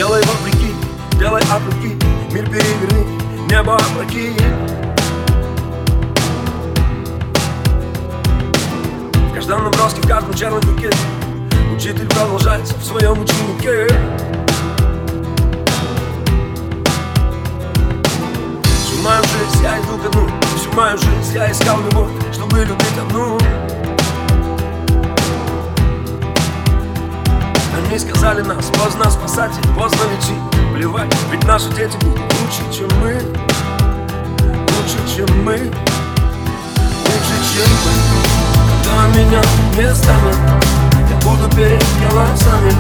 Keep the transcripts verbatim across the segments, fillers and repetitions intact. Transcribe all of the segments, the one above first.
Делай вопреки, делай от руки, мир переверни, небо опрокинь. В каждом наброске, в каждом черном букете учитель продолжается в своем ученике. Всю мою жизнь я иду ко дну, всю мою жизнь я искал любовь, чтобы любить одну. Они сказали нас, поздно спасать и поздно лечить. Плевать, ведь наши дети будут лучше, чем мы. Лучше, чем мы. Лучше, чем мы. Когда меня не станет, я буду перед голосами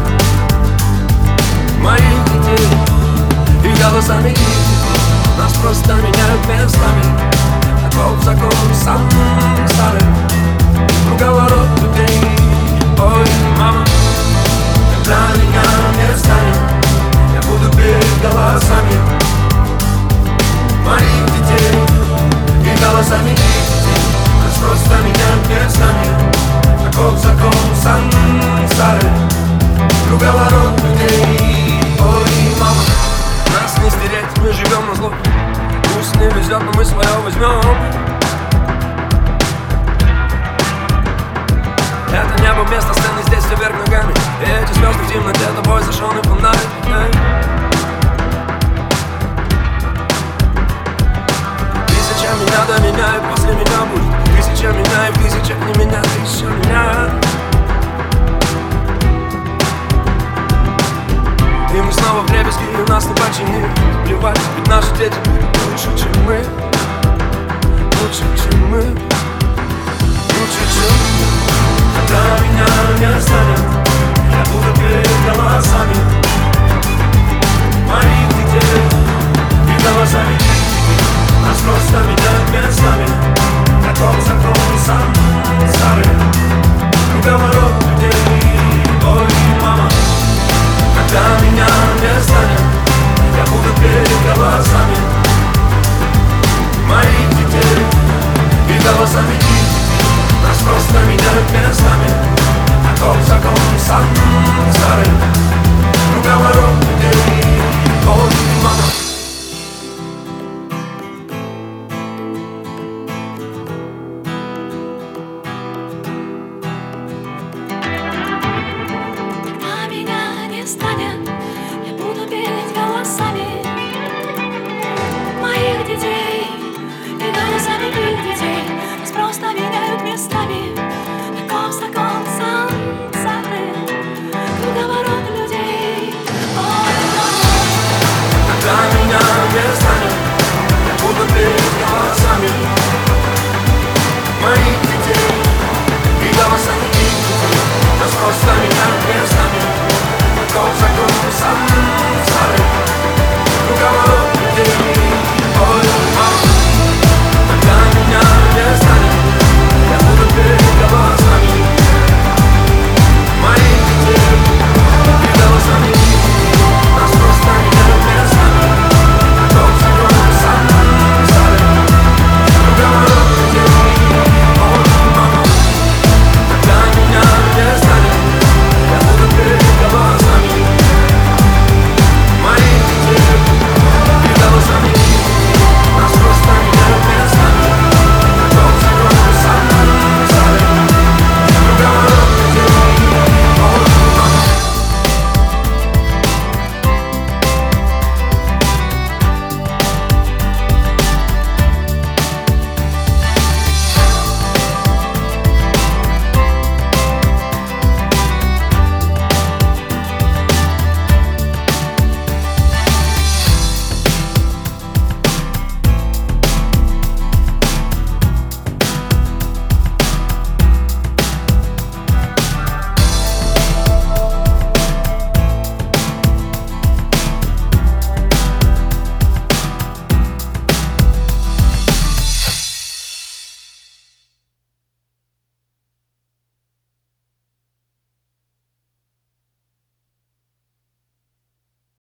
моих детей и голосами их. Нас просто меняют местами. Таков закон сам старый, круговорот людей. Ой, мама, когда меня не станет, я буду перед голосами моих детей и голосами их детей. Нас просто меняют местами. Таков закон сам старый, круговорот людей. Ой, мама, нас не стереть, мы живем на зло. Пусть не везет, но мы свое возьмем. Это небо вместо сцены, здесь все вверх ногами. И эти звезды в темноте, тобой зажженный фонарь. Тысяча меня до меня, и после меня будет тысяча меня, и в тысячах не меня, тысяча меня. И мы снова в дребезги, и нас не починили. Плевать, ведь наши дети будут лучше, чем мы. Лучше, чем мы. Лучше, чем мы. Когда меня не станет, я буду перед голосами моих детей и голосами их. Нас просто меняют местами. Таков закон сам старый, круговорот людей. Ой, мама, когда меня не станет, я буду перед голосами моих детей и голосами их. Нас просто меняют местами. Таков закон сам старый, круговорот людей. Ой, мама. Когда меня не станет,